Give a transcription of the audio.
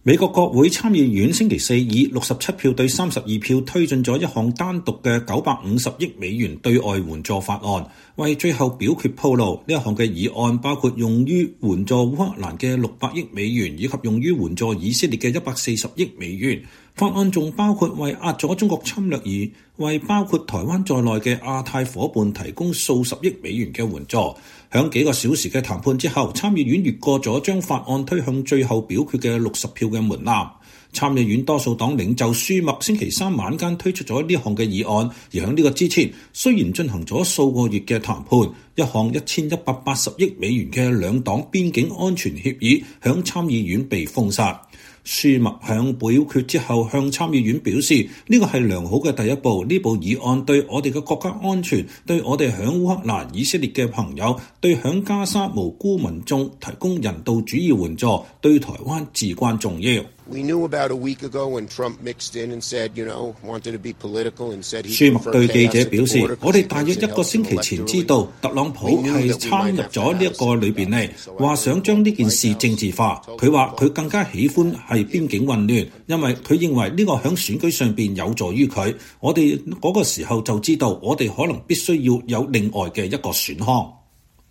美國國會參議院星期四以67票對32票推進咗一項單獨嘅950億美元對外援助法案，為最後表決鋪路。呢一項嘅議案包括用於援助烏克蘭嘅600億美元，以及用於援助以色列嘅140億美元。法案仲包括為壓咗中國侵略而為包括台灣在內嘅亞太夥伴提供數十億美元嘅援助。響幾個小時嘅談判之後，參議院越過咗將法案推向最後表決嘅60票嘅門檻。參議院多數黨領袖舒默星期三晚間推出咗呢項嘅議案，而響呢個之前，雖然進行咗數個月嘅談判，一項1180億美元嘅兩黨邊境安全協議響參議院被封殺。舒默響表決之後向參議院表示，呢個係良好嘅第一步，呢部議案對我哋嘅國家安全，對我哋響烏克蘭、以色列嘅朋友，對響加沙無辜民眾提供人道主義援助，對台灣至關重要。舒默對記者表示，我哋大約一個星期前知道特朗普係參入咗呢一個裏邊嚟，話想將呢件事政治化。佢話佢更加喜歡係邊境混亂，因為佢認為呢個響選舉上邊有助於佢。我哋嗰個時候就知道，我哋可能必須要有另外嘅一個選項。